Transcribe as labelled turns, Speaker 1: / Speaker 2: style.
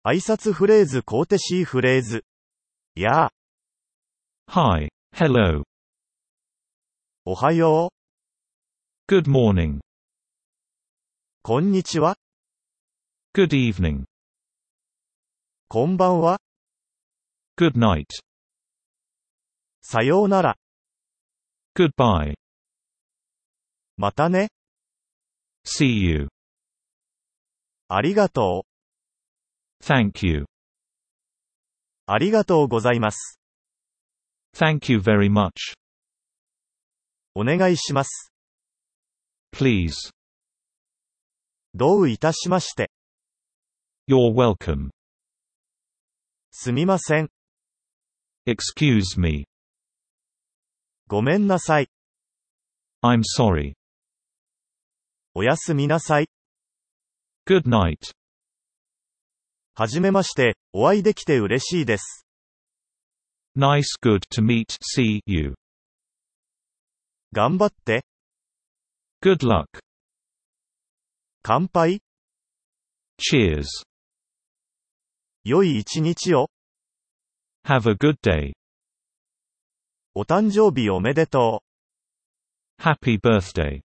Speaker 1: 挨拶フレーズコーテシーフレーズ。やあ。
Speaker 2: Hi, hello,
Speaker 1: おはよう。
Speaker 2: good morning,
Speaker 1: こんにちは。
Speaker 2: good evening,
Speaker 1: こんばんは。
Speaker 2: good night,
Speaker 1: さようなら。
Speaker 2: goodbye,
Speaker 1: またね。
Speaker 2: see you,
Speaker 1: ありがとう。
Speaker 2: thank you,
Speaker 1: ありがとうございます。
Speaker 2: thank you very much,
Speaker 1: お願いします。
Speaker 2: please,
Speaker 1: どういたしまして。
Speaker 2: you're welcome,
Speaker 1: すみません。
Speaker 2: excuse me,
Speaker 1: ごめんなさい。
Speaker 2: I'm sorry,
Speaker 1: おやすみなさい。
Speaker 2: good night,
Speaker 1: はじめまして、お会いできて嬉しいです。
Speaker 2: nice good to meet, see you,
Speaker 1: 頑張って。
Speaker 2: good luck,
Speaker 1: 乾杯。
Speaker 2: cheers,
Speaker 1: 良い一日を。
Speaker 2: have a good day,
Speaker 1: お誕生日おめでとう。
Speaker 2: happy birthday.